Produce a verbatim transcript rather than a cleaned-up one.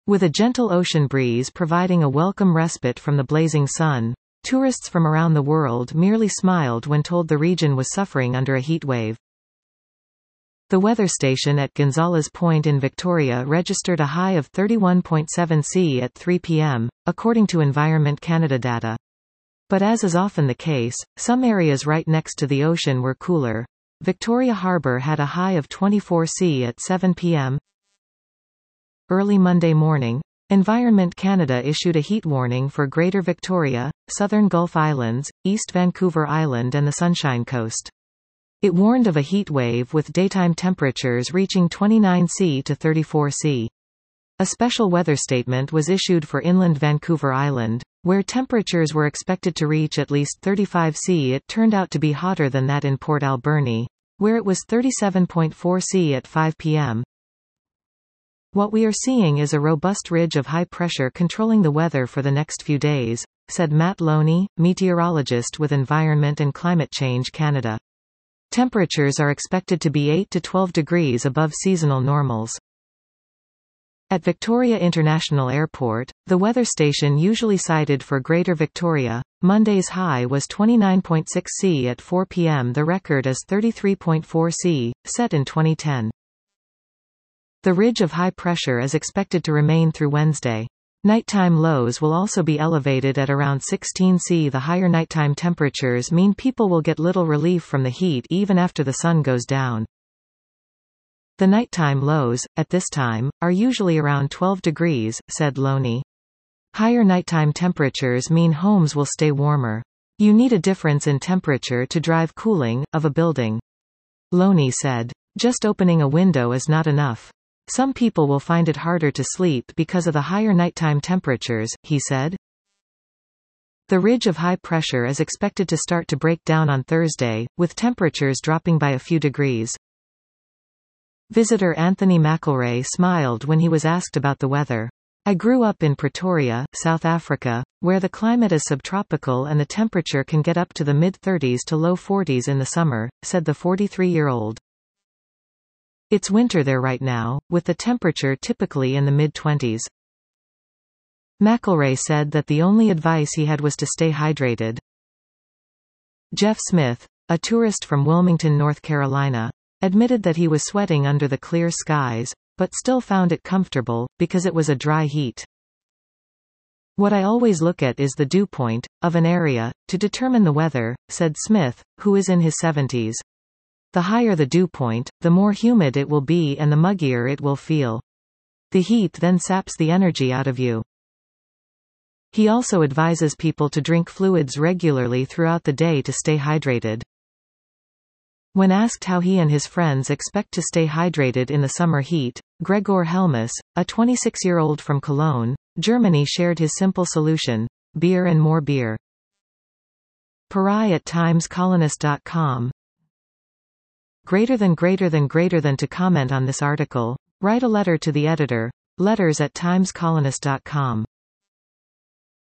With a gentle ocean breeze providing a welcome respite from the blazing sun, tourists from around the world merely smiled when told the region was suffering under a heat wave. The weather station at Gonzales Point in Victoria registered a high of thirty-one point seven Celsius at three p m, according to Environment Canada data. But as is often the case, some areas right next to the ocean were cooler. Victoria Harbour had a high of twenty-four Celsius at seven p m Early Monday morning, Environment Canada issued a heat warning for Greater Victoria, Southern Gulf Islands, East Vancouver Island and the Sunshine Coast. It warned of a heat wave with daytime temperatures reaching twenty-nine Celsius to thirty-four Celsius. A special weather statement was issued for inland Vancouver Island, where temperatures were expected to reach at least thirty-five Celsius. It turned out to be hotter than that in Port Alberni, where it was thirty-seven point four Celsius at five p m What we are seeing is a robust ridge of high pressure controlling the weather for the next few days, said Matt Loney, meteorologist with Environment and Climate Change Canada. Temperatures are expected to be eight to twelve degrees above seasonal normals. At Victoria International Airport, the weather station usually cited for Greater Victoria, Monday's high was twenty-nine point six Celsius at four p m The record is thirty-three point four Celsius, set in twenty ten. The ridge of high pressure is expected to remain through Wednesday. Nighttime lows will also be elevated at around sixteen Celsius. The higher nighttime temperatures mean people will get little relief from the heat even after the sun goes down. The nighttime lows, at this time, are usually around twelve degrees, said Loney. Higher nighttime temperatures mean homes will stay warmer. You need a difference in temperature to drive cooling of a building. Loney said. Just opening a window is not enough. Some people will find it harder to sleep because of the higher nighttime temperatures, he said. The ridge of high pressure is expected to start to break down on Thursday, with temperatures dropping by a few degrees. Visitor Anthony McElray smiled when he was asked about the weather. I grew up in Pretoria, South Africa, where the climate is subtropical and the temperature can get up to the mid-thirties to low forties in the summer, said the forty-three-year-old. It's winter there right now, with the temperature typically in the mid-twenties. McElray said that the only advice he had was to stay hydrated. Jeff Smith, a tourist from Wilmington, North Carolina, admitted that he was sweating under the clear skies, but still found it comfortable, because it was a dry heat. What I always look at is the dew point of an area, to determine the weather, said Smith, who is in his seventies. The higher the dew point, the more humid it will be and the muggier it will feel. The heat then saps the energy out of you. He also advises people to drink fluids regularly throughout the day to stay hydrated. When asked how he and his friends expect to stay hydrated in the summer heat, Gregor Helmus, a twenty-six-year-old from Cologne, Germany, shared his simple solution: beer and more beer. Parai at times colonist dot com. Greater than greater than greater than to comment on this article, write a letter to the editor, letters at times colonist dot com.